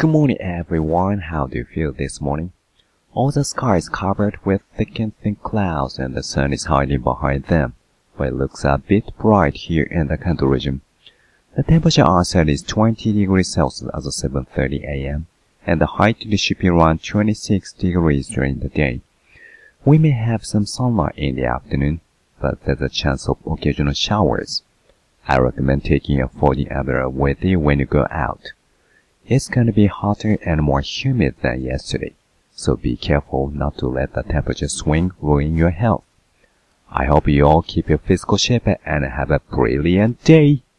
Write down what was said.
Good morning, everyone. How do you feel this morning? All the sky is covered with thick and thin clouds, and the sun is hiding behind them, but it looks a bit bright here in the Kanto region. The temperature outside is 20 degrees Celsius as of 7:30 a.m., and the height should be around 26 degrees during the day. We may have some sunlight in the afternoon, but there's a chance of occasional showers. I recommend taking a folding umbrella with you when you go out. It's going to be hotter and more humid than yesterday, so be careful not to let the temperature swing ruin your health. I hope you all keep your physical shape and have a brilliant day.